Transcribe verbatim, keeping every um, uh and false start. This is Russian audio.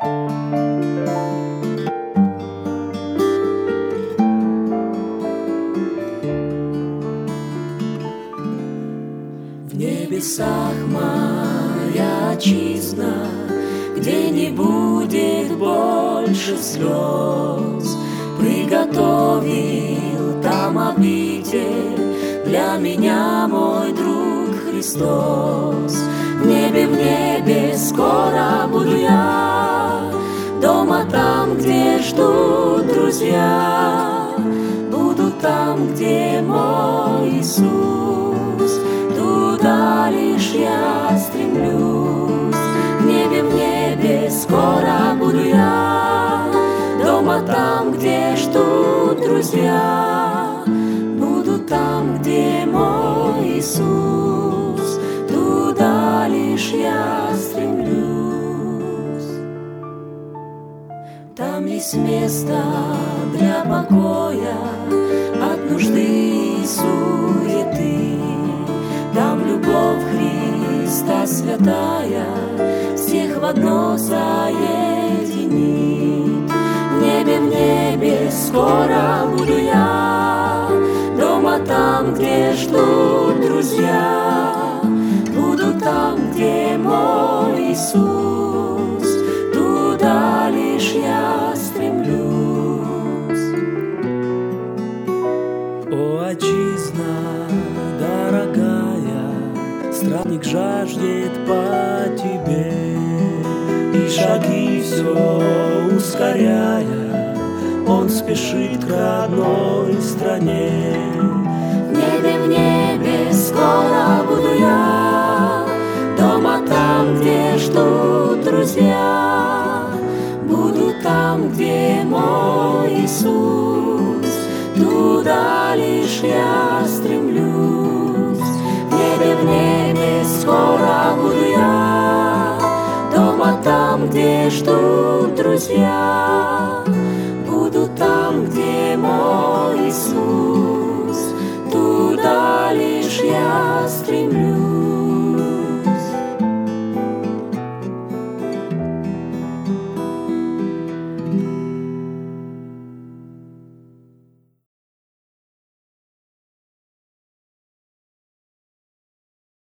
В небесах моя отчизна, где не будет больше слез, приготовил там обитель для меня мой друг Христос. В небе, в небе скоро буду я, дома там, где ждут друзья. Буду там, где мой Иисус, туда лишь я стремлюсь. В небе, в небе скоро буду я, дома там, где ждут друзья. Буду там, где мой Иисус, туда лишь я стремлюсь. Там есть место для покоя от нужды и суеты. Там любовь Христа святая всех в одно соединит. В небе, в небе скоро буду я, дома там, где ждут друзья. Буду там, где мой Иисус, туда лишь я стремлюсь. О, отчизна дорогая, странник жаждет по тебе, и шаги все ускоряя, он спешит к родной стране. В небе, в небе скоро буду я, дома там, где ждут друзья. Буду там, где мой Иисус, туда лишь я стремлюсь. В небе, в небе скоро буду я, дома там, где ждут друзья.